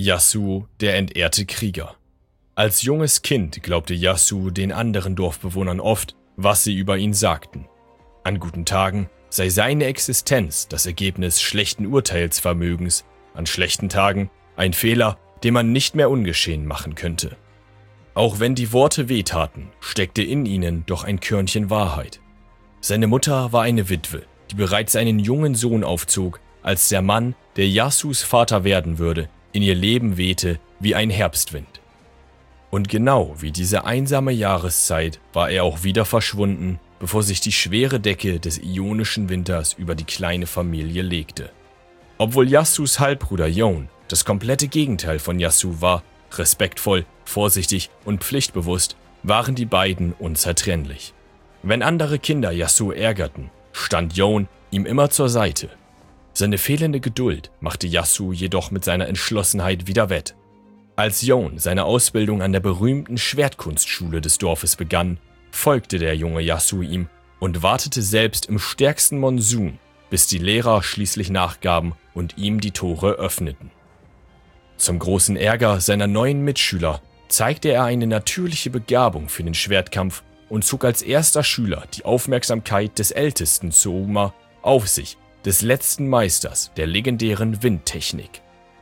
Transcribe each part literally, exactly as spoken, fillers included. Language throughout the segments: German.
Yasuo, der entehrte Krieger. Als junges Kind glaubte Yasuo den anderen Dorfbewohnern oft, was sie über ihn sagten. An guten Tagen sei seine Existenz das Ergebnis schlechten Urteilsvermögens, an schlechten Tagen ein Fehler, den man nicht mehr ungeschehen machen könnte. Auch wenn die Worte wehtaten, steckte in ihnen doch ein Körnchen Wahrheit. Seine Mutter war eine Witwe, die bereits einen jungen Sohn aufzog, als der Mann, der Yasuos Vater werden würde, in ihr Leben wehte wie ein Herbstwind. Und genau wie diese einsame Jahreszeit war er auch wieder verschwunden, bevor sich die schwere Decke des ionischen Winters über die kleine Familie legte. Obwohl Yasuos Halbbruder Yone das komplette Gegenteil von Yasuo war, respektvoll, vorsichtig und pflichtbewusst, waren die beiden unzertrennlich. Wenn andere Kinder Yasuo ärgerten, stand Yone ihm immer zur Seite. Seine fehlende Geduld machte Yasuo jedoch mit seiner Entschlossenheit wieder wett. Als Yone seine Ausbildung an der berühmten Schwertkunstschule des Dorfes begann, folgte der junge Yasuo ihm und wartete selbst im stärksten Monsun, bis die Lehrer schließlich nachgaben und ihm die Tore öffneten. Zum großen Ärger seiner neuen Mitschüler zeigte er eine natürliche Begabung für den Schwertkampf und zog als erster Schüler die Aufmerksamkeit des ältesten Souma auf sich, des letzten Meisters der legendären Windtechnik.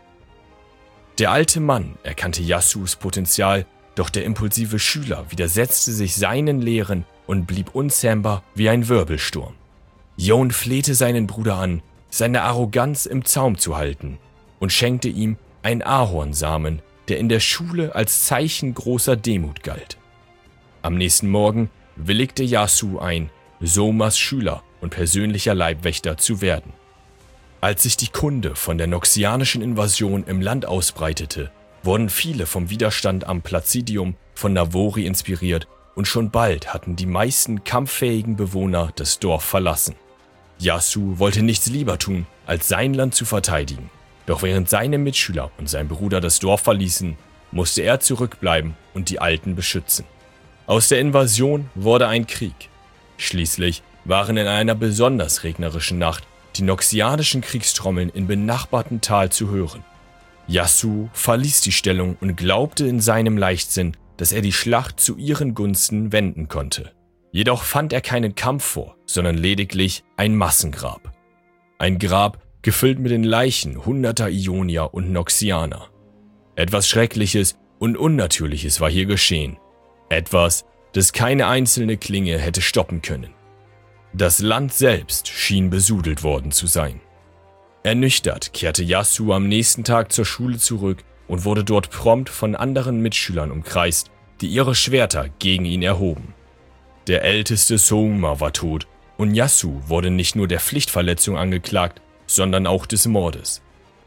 Der alte Mann erkannte Yasuos Potenzial, doch der impulsive Schüler widersetzte sich seinen Lehren und blieb unzähmbar wie ein Wirbelsturm. Yone flehte seinen Bruder an, seine Arroganz im Zaum zu halten und schenkte ihm einen Ahornsamen, der in der Schule als Zeichen großer Demut galt. Am nächsten Morgen willigte Yasuo ein, Soumas Schüler und persönlicher Leibwächter zu werden. Als sich die Kunde von der noxianischen Invasion im Land ausbreitete, wurden viele vom Widerstand am Placidium von Navori inspiriert und schon bald hatten die meisten kampffähigen Bewohner das Dorf verlassen. Yasuo wollte nichts lieber tun, als sein Land zu verteidigen. Doch während seine Mitschüler und sein Bruder das Dorf verließen, musste er zurückbleiben und die Alten beschützen. Aus der Invasion wurde ein Krieg. Schließlich waren in einer besonders regnerischen Nacht die noxianischen Kriegstrommeln im benachbarten Tal zu hören. Yasuo verließ die Stellung und glaubte in seinem Leichtsinn, dass er die Schlacht zu ihren Gunsten wenden konnte. Jedoch fand er keinen Kampf vor, sondern lediglich ein Massengrab. Ein Grab, gefüllt mit den Leichen hunderter Ionier und Noxianer. Etwas Schreckliches und Unnatürliches war hier geschehen. Etwas, das keine einzelne Klinge hätte stoppen können. Das Land selbst schien besudelt worden zu sein. Ernüchtert kehrte Yasuo am nächsten Tag zur Schule zurück und wurde dort prompt von anderen Mitschülern umkreist, die ihre Schwerter gegen ihn erhoben. Der älteste Souma war tot und Yasuo wurde nicht nur der Pflichtverletzung angeklagt, sondern auch des Mordes.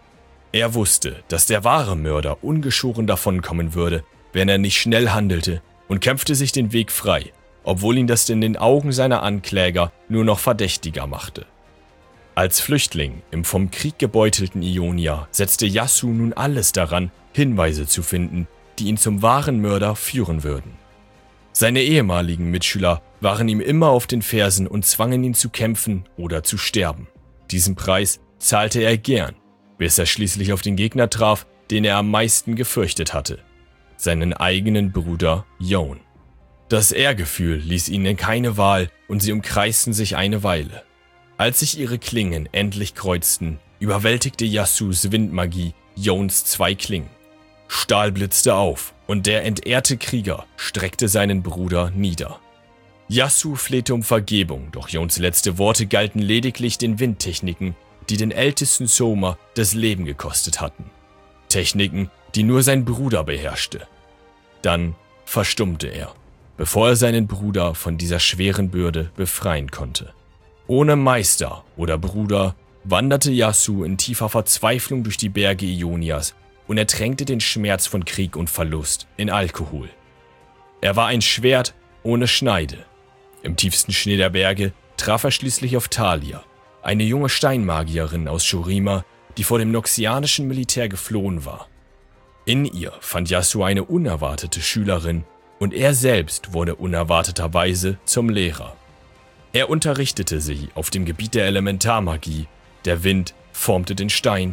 Er wusste, dass der wahre Mörder ungeschoren davonkommen würde, wenn er nicht schnell handelte, und kämpfte sich den Weg frei, obwohl ihn das in den Augen seiner Ankläger nur noch verdächtiger machte. Als Flüchtling im vom Krieg gebeutelten Ionia setzte Yasuo nun alles daran, Hinweise zu finden, die ihn zum wahren Mörder führen würden. Seine ehemaligen Mitschüler waren ihm immer auf den Fersen und zwangen ihn zu kämpfen oder zu sterben. Diesen Preis zahlte er gern, bis er schließlich auf den Gegner traf, den er am meisten gefürchtet hatte: seinen eigenen Bruder Yone. Das Ehrgefühl ließ ihnen keine Wahl und sie umkreisten sich eine Weile. Als sich ihre Klingen endlich kreuzten, überwältigte Yasuos Windmagie Yones zwei Klingen. Stahl blitzte auf und der entehrte Krieger streckte seinen Bruder nieder. Yasuo flehte um Vergebung, doch Yones letzte Worte galten lediglich den Windtechniken, die den ältesten Souma das Leben gekostet hatten. Techniken, die nur sein Bruder beherrschte. Dann verstummte er, bevor er seinen Bruder von dieser schweren Bürde befreien konnte. Ohne Meister oder Bruder wanderte Yasuo in tiefer Verzweiflung durch die Berge Ionias und ertränkte den Schmerz von Krieg und Verlust in Alkohol. Er war ein Schwert ohne Schneide. Im tiefsten Schnee der Berge traf er schließlich auf Thalia, eine junge Steinmagierin aus Shurima, die vor dem noxianischen Militär geflohen war. In ihr fand Yasuo eine unerwartete Schülerin und er selbst wurde unerwarteterweise zum Lehrer. Er unterrichtete sie auf dem Gebiet der Elementarmagie. Der Wind formte den Stein,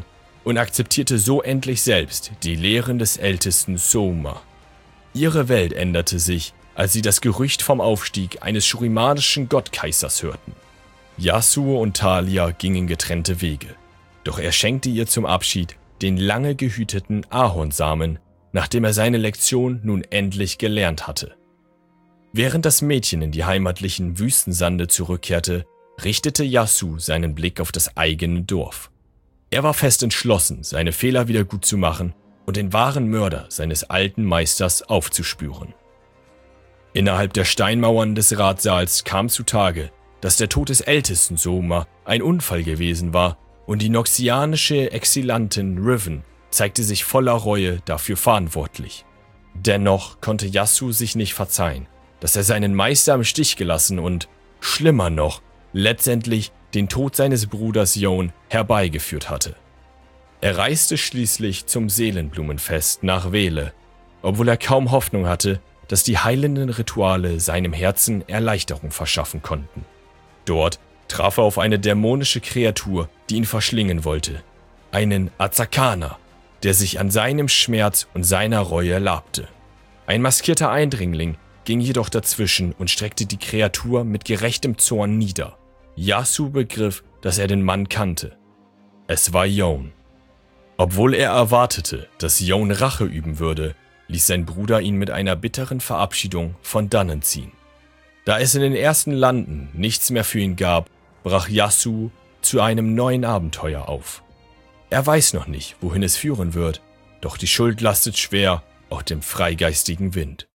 und akzeptierte so endlich selbst die Lehren des ältesten Soma. Ihre Welt änderte sich, als sie das Gerücht vom Aufstieg eines shurimanischen Gottkaisers hörten. Yasuo und Thalia gingen getrennte Wege, doch er schenkte ihr zum Abschied den lange gehüteten Ahornsamen, nachdem er seine Lektion nun endlich gelernt hatte. Während das Mädchen in die heimatlichen Wüstensande zurückkehrte, richtete Yasuo seinen Blick auf das eigene Dorf. Er war fest entschlossen, seine Fehler wieder gut zu machen und den wahren Mörder seines alten Meisters aufzuspüren. Innerhalb der Steinmauern des Ratsaals kam zutage, dass der Tod des ältesten Soma ein Unfall gewesen war und die noxianische Exilantin Riven zeigte sich voller Reue dafür verantwortlich. Dennoch konnte Yasuo sich nicht verzeihen, dass er seinen Meister im Stich gelassen und, schlimmer noch, letztendlich den Tod seines Bruders Yone herbeigeführt hatte. Er reiste schließlich zum Seelenblumenfest nach Vele, obwohl er kaum Hoffnung hatte, dass die heilenden Rituale seinem Herzen Erleichterung verschaffen konnten. Dort traf er auf eine dämonische Kreatur, die ihn verschlingen wollte, einen Azakana, der sich an seinem Schmerz und seiner Reue labte. Ein maskierter Eindringling ging jedoch dazwischen und streckte die Kreatur mit gerechtem Zorn nieder. Yasuo begriff, dass er den Mann kannte. Es war Yone. Obwohl er erwartete, dass Yone Rache üben würde, ließ sein Bruder ihn mit einer bitteren Verabschiedung von dannen ziehen. Da es in den ersten Landen nichts mehr für ihn gab, brach Yasuo zu einem neuen Abenteuer auf. Er weiß noch nicht, wohin es führen wird, doch die Schuld lastet schwer auf dem freigeistigen Wind.